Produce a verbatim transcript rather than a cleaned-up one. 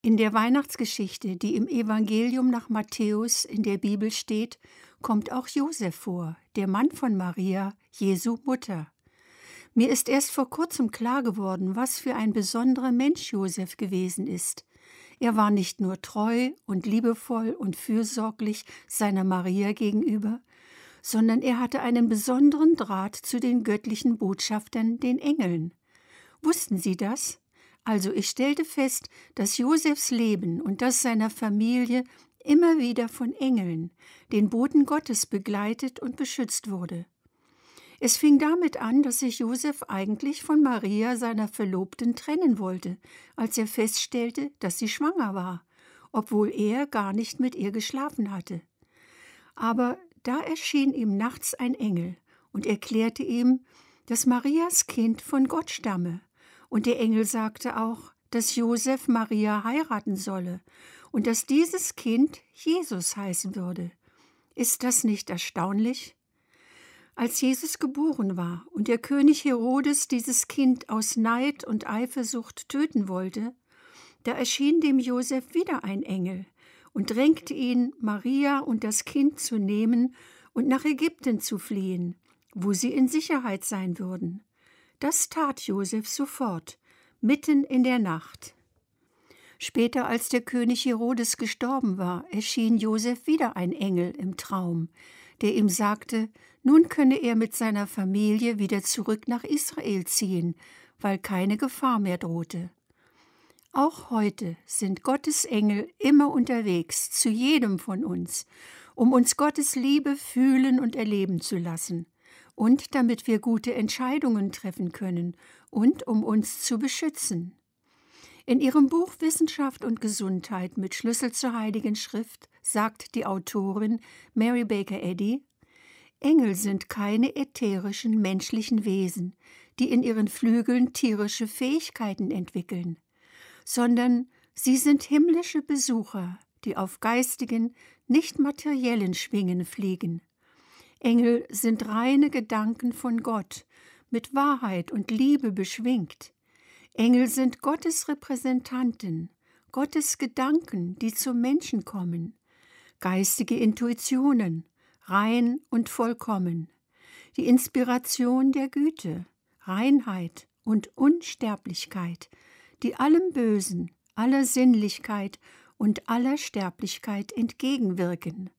In der Weihnachtsgeschichte, die im Evangelium nach Matthäus in der Bibel steht, kommt auch Josef vor, der Mann von Maria, Jesu Mutter. Mir ist erst vor kurzem klar geworden, was für ein besonderer Mensch Josef gewesen ist. Er war nicht nur treu und liebevoll und fürsorglich seiner Maria gegenüber, sondern er hatte einen besonderen Draht zu den göttlichen Botschaftern, den Engeln. Wussten Sie das? Also ich stellte fest, dass Josefs Leben und das seiner Familie immer wieder von Engeln, den Boten Gottes, begleitet und beschützt wurde. Es fing damit an, dass sich Josef eigentlich von Maria, seiner Verlobten, trennen wollte, als er feststellte, dass sie schwanger war, obwohl er gar nicht mit ihr geschlafen hatte. Aber da erschien ihm nachts ein Engel und erklärte ihm, dass Marias Kind von Gott stamme. Und der Engel sagte auch, dass Josef Maria heiraten solle und dass dieses Kind Jesus heißen würde. Ist das nicht erstaunlich? Als Jesus geboren war und der König Herodes dieses Kind aus Neid und Eifersucht töten wollte, da erschien dem Josef wieder ein Engel und drängte ihn, Maria und das Kind zu nehmen und nach Ägypten zu fliehen, wo sie in Sicherheit sein würden. Das tat Josef sofort, mitten in der Nacht. Später, als der König Herodes gestorben war, erschien Josef wieder ein Engel im Traum, der ihm sagte, nun könne er mit seiner Familie wieder zurück nach Israel ziehen, weil keine Gefahr mehr drohte. Auch heute sind Gottes Engel immer unterwegs, zu jedem von uns, um uns Gottes Liebe fühlen und erleben zu lassen. Und damit wir gute Entscheidungen treffen können und um uns zu beschützen. In ihrem Buch Wissenschaft und Gesundheit mit Schlüssel zur Heiligen Schrift sagt die Autorin Mary Baker Eddy, Engel sind keine ätherischen menschlichen Wesen, die in ihren Flügeln tierische Fähigkeiten entwickeln, sondern sie sind himmlische Besucher, die auf geistigen, nicht materiellen Schwingen fliegen. Engel sind reine Gedanken von Gott, mit Wahrheit und Liebe beschwingt. Engel sind Gottes Repräsentanten, Gottes Gedanken, die zum Menschen kommen, geistige Intuitionen, rein und vollkommen, die Inspiration der Güte, Reinheit und Unsterblichkeit, die allem Bösen, aller Sinnlichkeit und aller Sterblichkeit entgegenwirken.